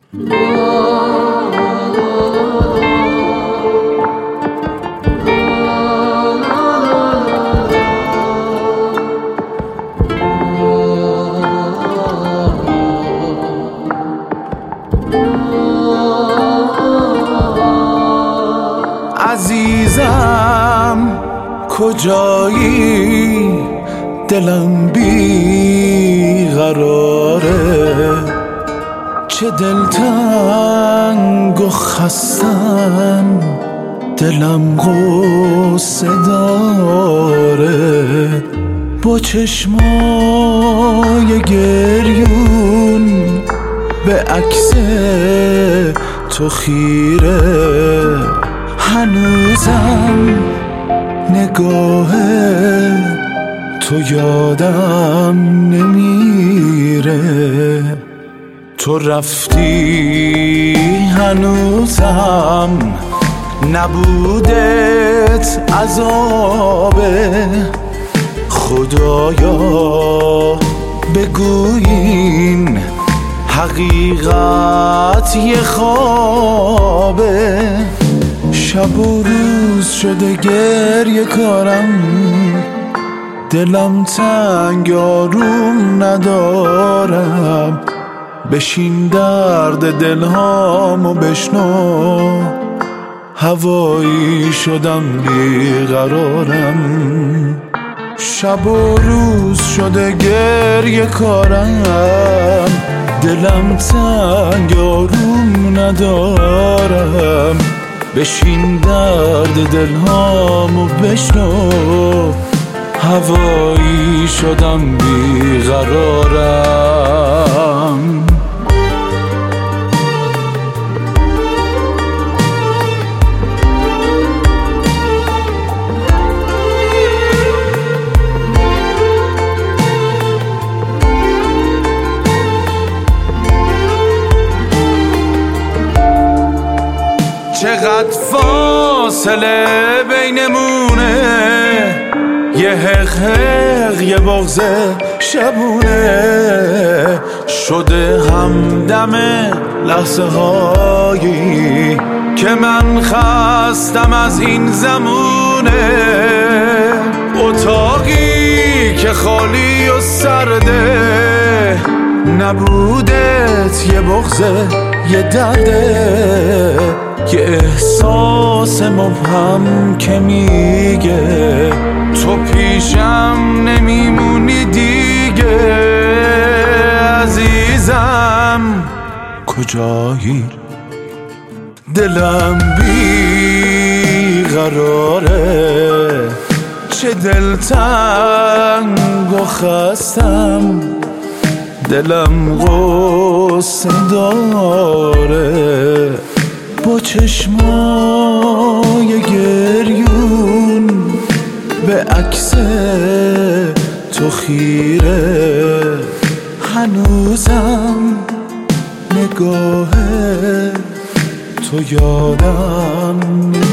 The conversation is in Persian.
عزیزم کجایی؟ دلم بی قراره، چه دلتنگ و خستم، دلم غصه داره. با چشمای گریون به عکس تو خیره، هنوزم نگاه تو یادم نمیره. تو رفتی هنوزم نبودت عذابه. خدایا بگوین حقیقت یه خوابه. شب و روز شده گریه کارم، دلم تنگ آروم ندارم. بشین درد دلهامو بشنو، هوایی شدم بیقرارم. شب و روز شده گریه کارم، دلم تنگ آروم ندارم. بشین درد دلهامو بشنو، هوایی شدم بیقرارم. چقدر فاصله بینمونه، یه حق یه بغض شبونه. شده همدم لحظه هایی که من خستم از این زمونه. اتاقی که خالی و سرده، نبودت یه بغض یه درده. یه احساس مبهم که میگه تو پیشم نمیمونی دیگه. عزیزم کجایی؟ دلم بی قراره، چه دلتنگ و خستم، دلم غصه داره. با چشمای گریون به عکس تو خیره، هنوزم نگاه تو یادم